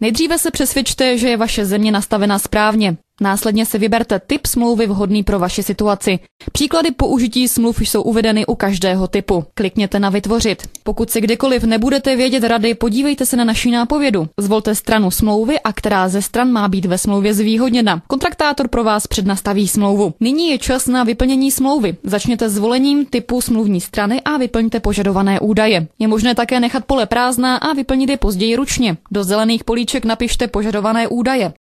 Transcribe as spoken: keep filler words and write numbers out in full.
Nejdříve se přesvědčte, že je vaše země nastavena správně. Následně si vyberte typ smlouvy vhodný pro vaši situaci. Příklady použití smluv jsou uvedeny u každého typu. Klikněte na Vytvořit. Pokud si kdykoliv nebudete vědět rady, podívejte se na naši nápovědu. Zvolte stranu smlouvy a která ze stran má být ve smlouvě zvýhodněna. Kontraktátor pro vás přednastaví smlouvu. Nyní je čas na vyplnění smlouvy. Začněte zvolením typu smluvní strany a vyplňte požadované údaje. Je možné také nechat pole prázdná a vyplnit je později ručně. Do zelených políček napište požadované údaje.